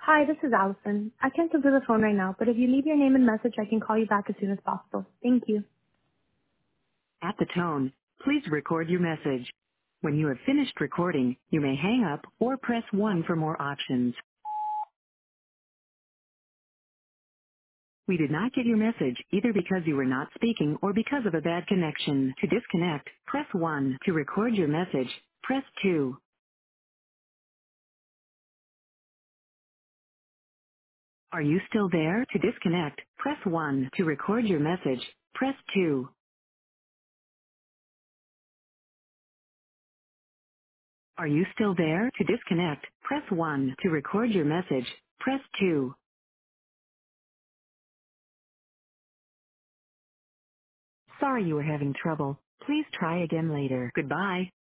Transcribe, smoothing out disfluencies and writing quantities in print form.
Hi, this is Allison. I can't answer the phone right now, but if you leave your name and message, I can call you back as soon as possible. Thank you. At the tone, please record your message. When you have finished recording, you may hang up or press 1 for more options. We did not get your message either because you were not speaking or because of a bad connection. To disconnect, press 1. To record your message, press 2. Are you still there? To disconnect, press 1. To record your message, press 2. Are you still there? To disconnect, press 1. To record your message, press 2. Sorry you were having trouble. Please try again later. Goodbye.